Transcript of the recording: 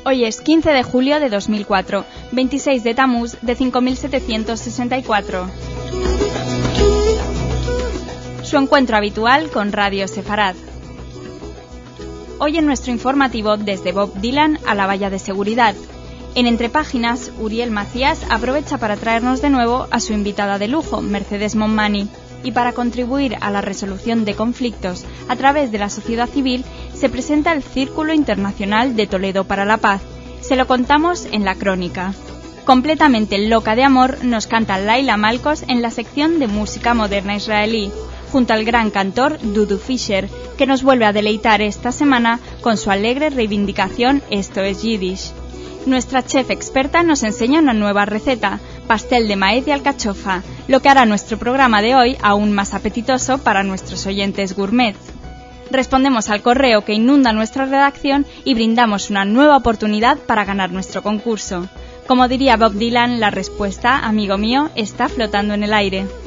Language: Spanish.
Hoy es 15 de julio de 2004, 26 de Tamuz de 5764. Su encuentro habitual con Radio Sefarad. Hoy en nuestro informativo desde Bob Dylan a la valla de seguridad. En Entre Páginas, Uriel Macías aprovecha para traernos de nuevo a su invitada de lujo, Mercedes Monmani. Y para contribuir a la resolución de conflictos a través de la sociedad civil, se presenta el Círculo Internacional de Toledo para la Paz. Se lo contamos en la crónica. Completamente loca de amor nos canta Laila Malkos en la sección de música moderna israelí, junto al gran cantor Dudu Fisher, que nos vuelve a deleitar esta semana con su alegre reivindicación Esto es Yiddish. Nuestra chef experta nos enseña una nueva receta, pastel de maíz y alcachofa, lo que hará nuestro programa de hoy aún más apetitoso para nuestros oyentes gourmet. Respondemos al correo que inunda nuestra redacción y brindamos una nueva oportunidad para ganar nuestro concurso. Como diría Bob Dylan, la respuesta, amigo mío, está flotando en el aire.